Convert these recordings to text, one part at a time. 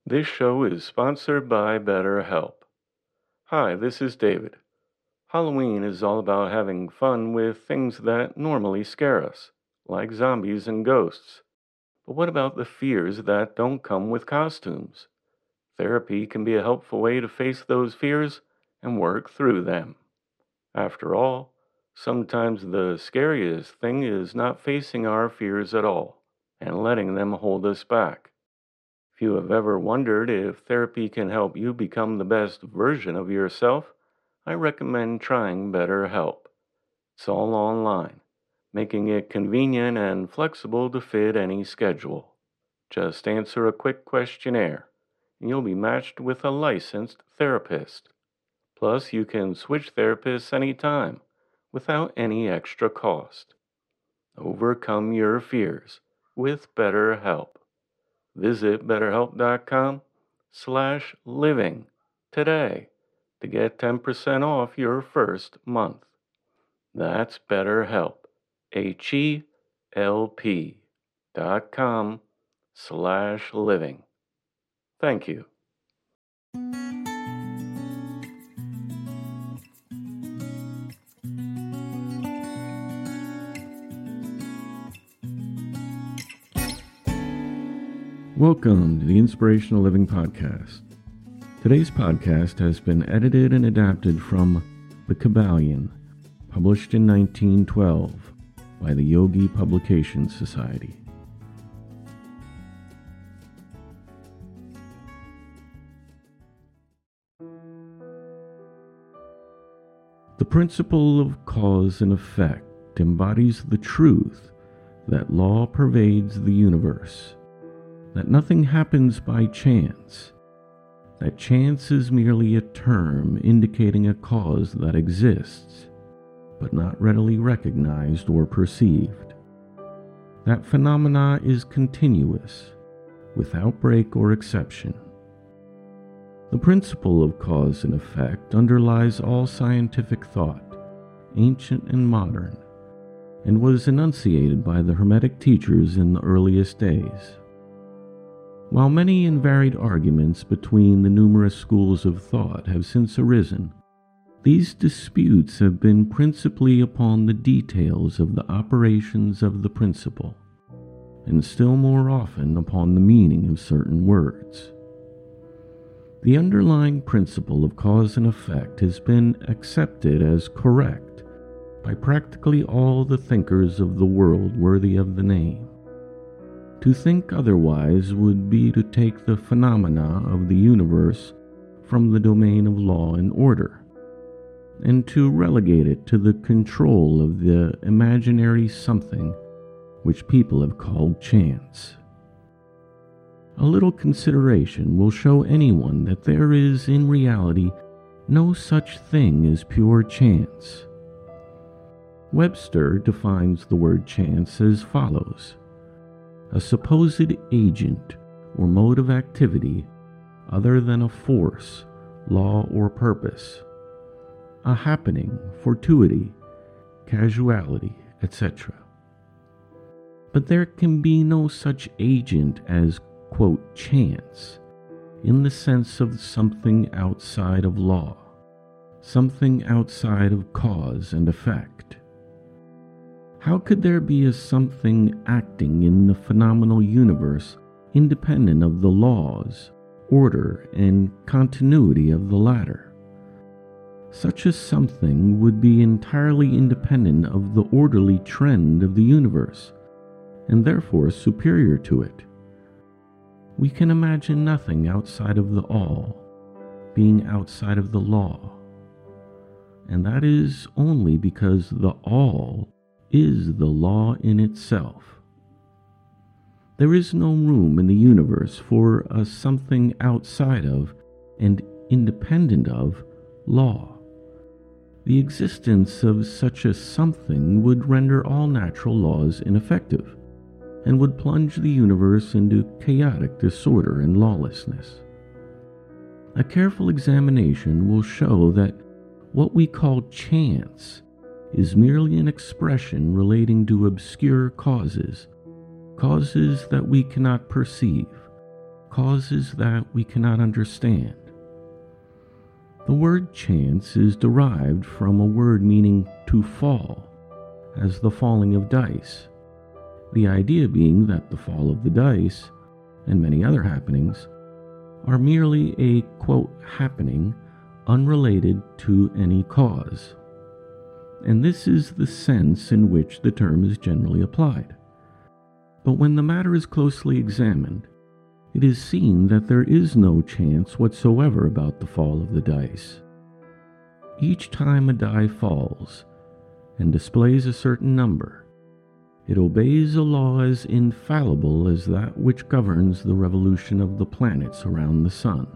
This show is sponsored by BetterHelp. Hi, this is David. Halloween is all about having fun with things that normally scare us, like zombies and ghosts. But what about the fears that don't come with costumes? Therapy can be a helpful way to face those fears and work through them. After all, sometimes the scariest thing is not facing our fears at all and letting them hold us back. If you have ever wondered if therapy can help you become the best version of yourself, I recommend trying BetterHelp. It's all online, making it convenient and flexible to fit any schedule. Just answer a quick questionnaire, and you'll be matched with a licensed therapist. Plus, you can switch therapists anytime without any extra cost. Overcome your fears with BetterHelp. Visit betterhelp.com/living today to get 10% off your first month. That's BetterHelp, HELP.com/living. Thank you. Welcome to the Inspirational Living Podcast. Today's podcast has been edited and adapted from The Kybalion, published in 1912 by the Yogi Publication Society. The principle of cause and effect embodies the truth that law pervades the universe, that nothing happens by chance, that chance is merely a term indicating a cause that exists, but not readily recognized or perceived. That phenomena is continuous, without break or exception. The principle of cause and effect underlies all scientific thought, ancient and modern, and was enunciated by the Hermetic teachers in the earliest days. While many and varied arguments between the numerous schools of thought have since arisen, these disputes have been principally upon the details of the operations of the principle, and still more often upon the meaning of certain words. The underlying principle of cause and effect has been accepted as correct by practically all the thinkers of the world worthy of the name. To think otherwise would be to take the phenomena of the universe from the domain of law and order, and to relegate it to the control of the imaginary something which people have called chance. A little consideration will show anyone that there is in reality no such thing as pure chance. Webster defines the word chance as follows: a supposed agent or mode of activity other than a force, law, or purpose, a happening, fortuity, casuality, etc. But there can be no such agent as, quote, chance, in the sense of something outside of law, something outside of cause and effect. How could there be a something acting in the phenomenal universe independent of the laws, order, and continuity of the latter? Such a something would be entirely independent of the orderly trend of the universe, and therefore superior to it. We can imagine nothing outside of the all being outside of the law, and that is only because the all is the law in itself. There is no room in the universe for a something outside of and independent of law. The existence of such a something would render all natural laws ineffective, and would plunge the universe into chaotic disorder and lawlessness. A careful examination will show that what we call chance is merely an expression relating to obscure causes that we cannot perceive, causes that we cannot understand. The word chance is derived from a word meaning to fall, as the falling of dice. The idea being that the fall of the dice, and many other happenings, are merely a, quote, happening unrelated to any cause. And this is the sense in which the term is generally applied. But when the matter is closely examined, it is seen that there is no chance whatsoever about the fall of the dice. Each time a die falls and displays a certain number, it obeys a law as infallible as that which governs the revolution of the planets around the sun.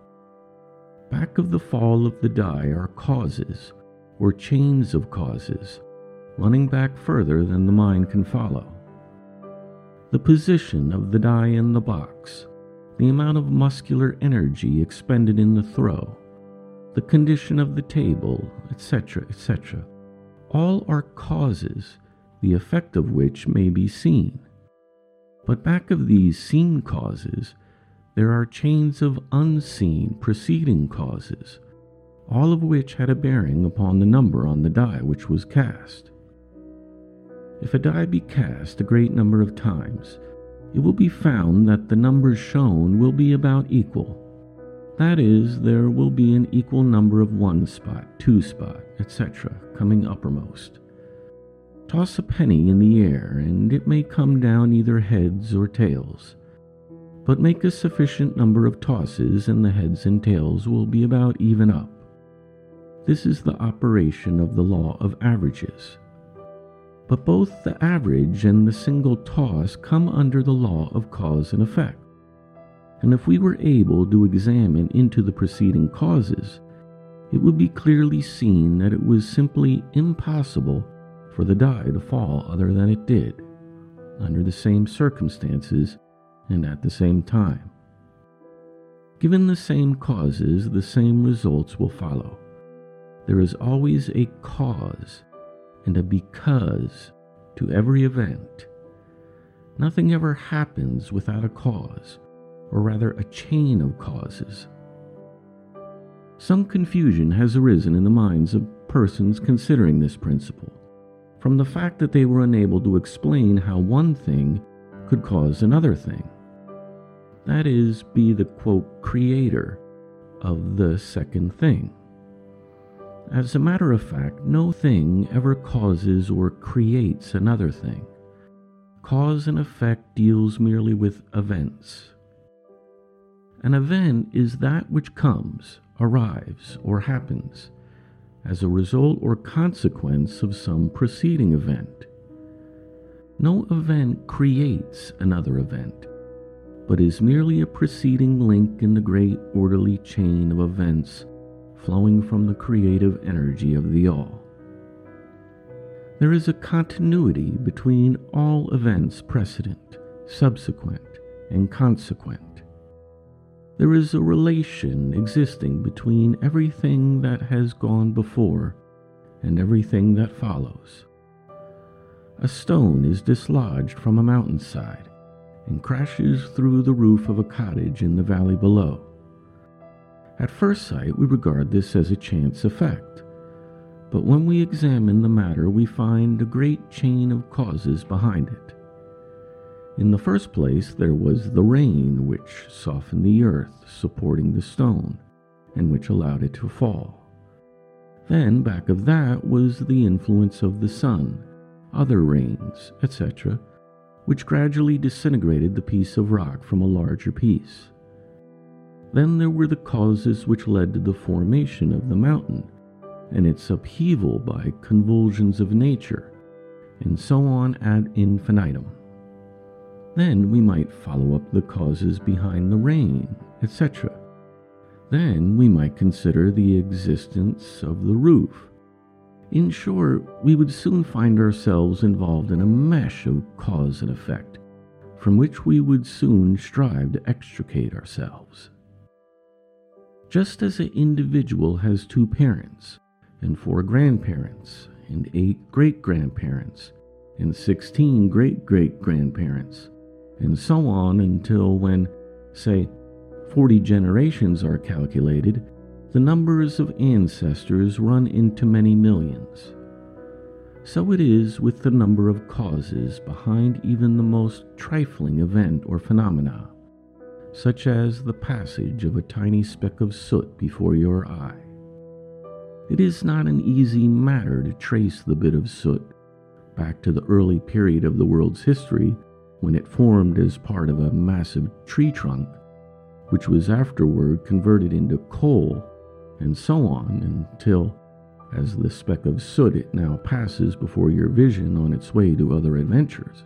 Back of the fall of the die are causes, or chains of causes, running back further than the mind can follow. The position of the die in the box, the amount of muscular energy expended in the throw, the condition of the table, etc., etc., all are causes, the effect of which may be seen. But back of these seen causes, there are chains of unseen preceding causes, all of which had a bearing upon the number on the die which was cast. If a die be cast a great number of times, it will be found that the numbers shown will be about equal. That is, there will be an equal number of 1 spot, 2 spot, etc., coming uppermost. Toss a penny in the air, and it may come down either heads or tails. But make a sufficient number of tosses, and the heads and tails will be about even up. This is the operation of the law of averages. But both the average and the single toss come under the law of cause and effect. And if we were able to examine into the preceding causes, it would be clearly seen that it was simply impossible for the die to fall other than it did, under the same circumstances and at the same time. Given the same causes, the same results will follow. There is always a cause and a because to every event. Nothing ever happens without a cause, or rather a chain of causes. Some confusion has arisen in the minds of persons considering this principle, from the fact that they were unable to explain how one thing could cause another thing. That is, be the, quote, creator of the second thing. As a matter of fact, no thing ever causes or creates another thing. Cause and effect deals merely with events. An event is that which comes, arrives, or happens as a result or consequence of some preceding event. No event creates another event, but is merely a preceding link in the great orderly chain of events flowing from the creative energy of the all. There is a continuity between all events precedent, subsequent, and consequent. There is a relation existing between everything that has gone before and everything that follows. A stone is dislodged from a mountainside and crashes through the roof of a cottage in the valley below. At first sight, we regard this as a chance effect, but when we examine the matter, we find a great chain of causes behind it. In the first place, there was the rain which softened the earth, supporting the stone, and which allowed it to fall. Then, back of that, was the influence of the sun, other rains, etc., which gradually disintegrated the piece of rock from a larger piece. Then there were the causes which led to the formation of the mountain, and its upheaval by convulsions of nature, and so on ad infinitum. Then we might follow up the causes behind the rain, etc. Then we might consider the existence of the roof. In short, we would soon find ourselves involved in a mesh of cause and effect, from which we would soon strive to extricate ourselves. Just as an individual has 2 parents, and 4 grandparents, and 8 great-grandparents, and 16 great-great-grandparents, and so on until when Say, 40 generations are calculated, the numbers of ancestors run into many millions. So it is with the number of causes behind even the most trifling event or phenomena, such as the passage of a tiny speck of soot before your eye. It is not an easy matter to trace the bit of soot back to the early period of the world's history when it formed as part of a massive tree trunk, which was afterward converted into coal, and so on until, as the speck of soot, it now passes before your vision on its way to other adventures.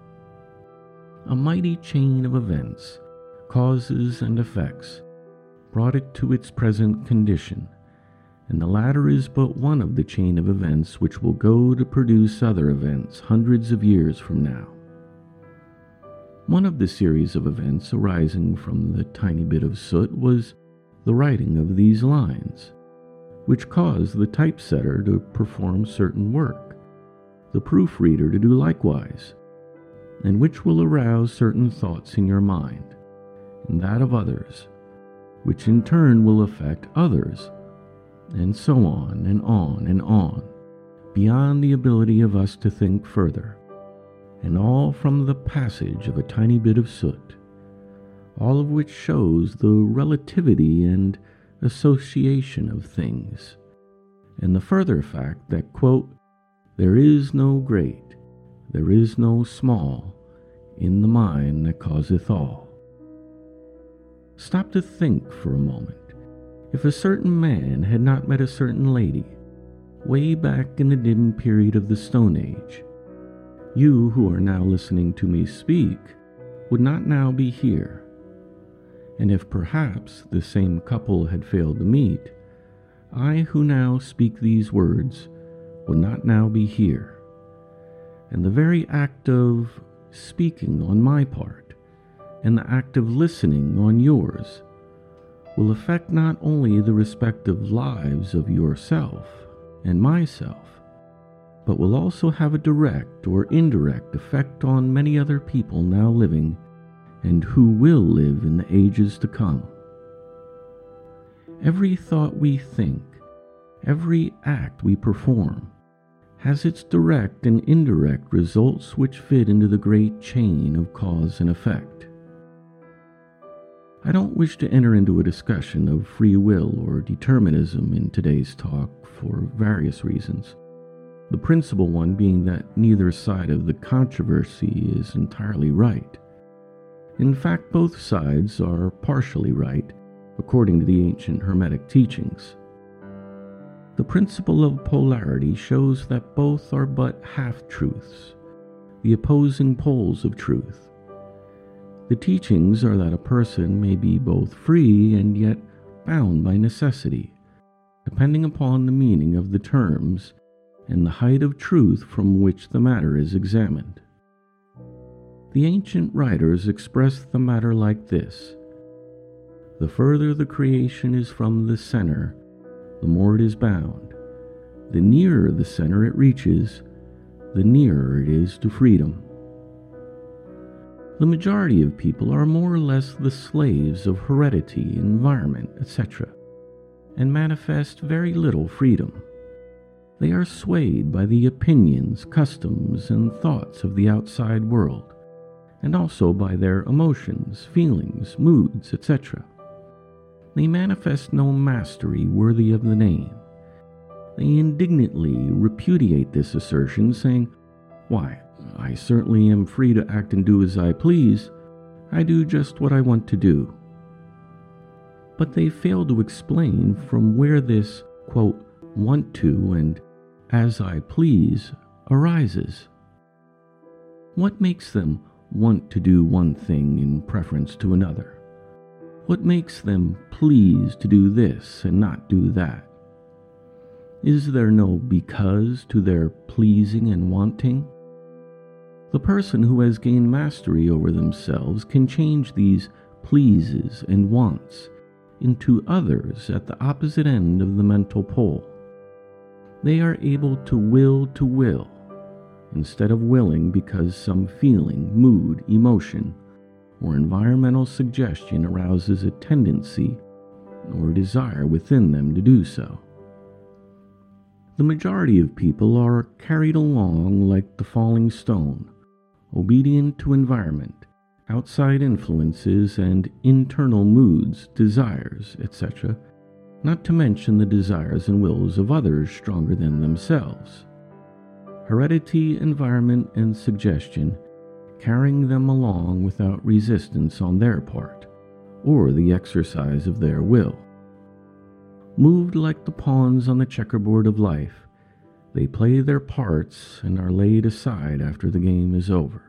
A mighty chain of events, causes and effects, brought it to its present condition, and the latter is but one of the chain of events which will go to produce other events hundreds of years from now. One of the series of events arising from the tiny bit of soot was the writing of these lines, which caused the typesetter to perform certain work, the proofreader to do likewise, and which will arouse certain thoughts in your mind, and that of others, which in turn will affect others, and so on and on and on, beyond the ability of us to think further, and all from the passage of a tiny bit of soot, all of which shows the relativity and association of things, and the further fact that, quote, there is no great, there is no small, in the mind that causeth all. Stop to think for a moment. If a certain man had not met a certain lady, way back in the dim period of the Stone Age, you who are now listening to me speak would not now be here. And if perhaps the same couple had failed to meet, I who now speak these words would not now be here. And the very act of speaking on my part, and the act of listening on yours, will affect not only the respective lives of yourself and myself, but will also have a direct or indirect effect on many other people now living and who will live in the ages to come. Every thought we think, every act we perform, has its direct and indirect results which fit into the great chain of cause and effect. I don't wish to enter into a discussion of free will or determinism in today's talk for various reasons, the principal one being that neither side of the controversy is entirely right. In fact, both sides are partially right, according to the ancient Hermetic teachings. The principle of polarity shows that both are but half-truths, the opposing poles of truth. The teachings are that a person may be both free and yet bound by necessity, depending upon the meaning of the terms and the height of truth from which the matter is examined. The ancient writers expressed the matter like this: the further the creation is from the center, the more it is bound. The nearer the center it reaches, the nearer it is to freedom. The majority of people are more or less the slaves of heredity, environment, etc., and manifest very little freedom. They are swayed by the opinions, customs, and thoughts of the outside world, and also by their emotions, feelings, moods, etc. They manifest no mastery worthy of the name. They indignantly repudiate this assertion, saying, "Why, I certainly am free to act and do as I please. I do just what I want to do." But they fail to explain from where this, quote, want to and as I please arises. What makes them want to do one thing in preference to another? What makes them please to do this and not do that? Is there no because to their pleasing and wanting? The person who has gained mastery over themselves can change these pleases and wants into others at the opposite end of the mental pole. They are able to will, instead of willing because some feeling, mood, emotion, or environmental suggestion arouses a tendency or desire within them to do so. The majority of people are carried along like the falling stone, obedient to environment, outside influences, and internal moods, desires, etc., not to mention the desires and wills of others stronger than themselves. Heredity, environment, and suggestion carrying them along without resistance on their part, or the exercise of their will. Moved like the pawns on the checkerboard of life, they play their parts and are laid aside after the game is over.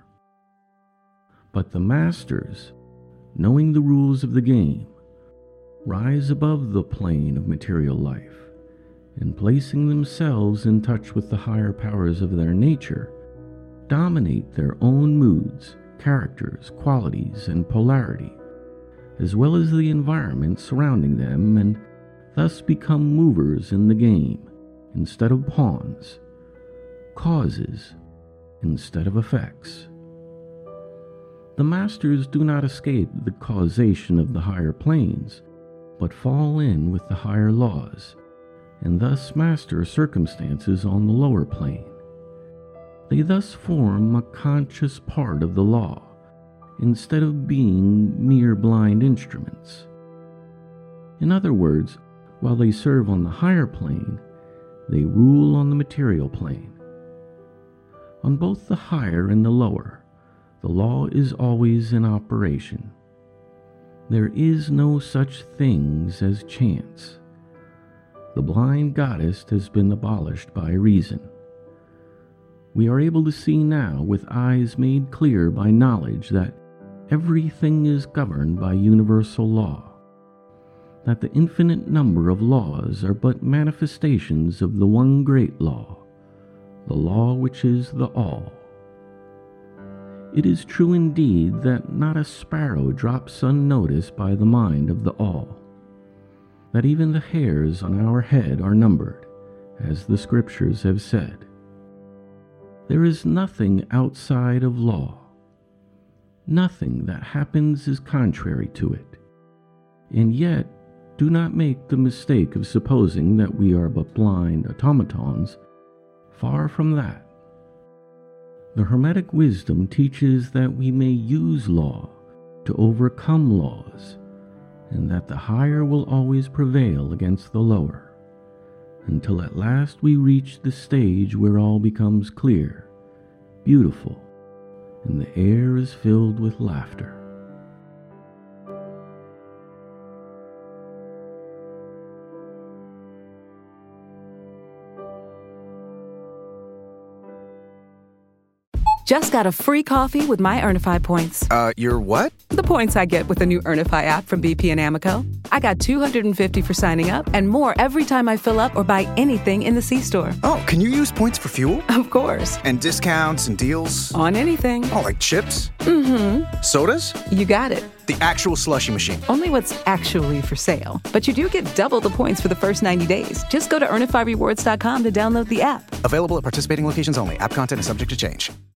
But the masters, knowing the rules of the game, rise above the plane of material life, and placing themselves in touch with the higher powers of their nature, dominate their own moods, characters, qualities, and polarity, as well as the environment surrounding them, and thus become movers in the game instead of pawns, causes instead of effects. The masters do not escape the causation of the higher planes, but fall in with the higher laws, and thus master circumstances on the lower plane. They thus form a conscious part of the law, instead of being mere blind instruments. In other words, while they serve on the higher plane, they rule on the material plane. On both the higher and the lower, the law is always in operation. There is no such things as chance. The blind goddess has been abolished by reason. We are able to see now with eyes made clear by knowledge that everything is governed by universal law, that the infinite number of laws are but manifestations of the one great law, the law which is the all. It is true indeed that not a sparrow drops unnoticed by the mind of the all, that even the hairs on our head are numbered, as the scriptures have said. There is nothing outside of law. Nothing that happens is contrary to it. And yet, do not make the mistake of supposing that we are but blind automatons. Far from that. The Hermetic wisdom teaches that we may use law to overcome laws, and that the higher will always prevail against the lower, until at last we reach the stage where all becomes clear, beautiful, and the air is filled with laughter. Just got a free coffee with my Earnify points. Your what? The points I get with the new Earnify app from BP and Amoco. I got $250 for signing up and more every time I fill up or buy anything in the C-store. Oh, can you use points for fuel? Of course. And discounts and deals? On anything. Oh, like chips? Mm-hmm. Sodas? You got it. The actual slushie machine. Only what's actually for sale. But you do get double the points for the first 90 days. Just go to EarnifyRewards.com to download the app. Available at participating locations only. App content is subject to change.